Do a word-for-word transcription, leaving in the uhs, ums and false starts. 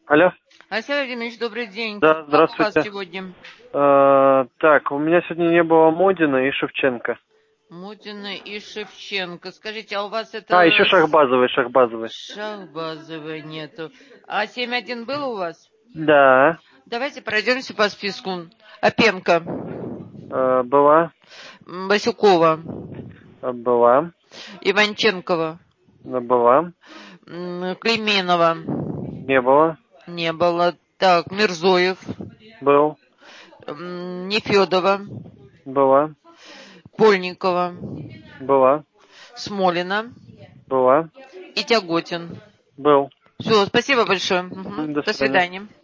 Алло. Алексей Владимирович, добрый день. Да, Как у здравствуйте. вас сегодня? Э, так, у меня сегодня не было Модина и Шевченко. Мутина и Шевченко. Скажите, а у вас А, еще это... с- Шахбазовый, Шахбазовый. Шахбазовой нету. А семь один был у вас? Да, Давайте пройдемся по списку. Опенко, э, была, М, Васюкова, э, была, Иванченкова, э, была, м, Клейменова. не было, Не было. Так, Мирзоев, был, м, Нефедова, была, Польникова, была, Смолина была, и Тяготин. был. Все, спасибо большое. Мгм. Мгм, до До свидания. свидания.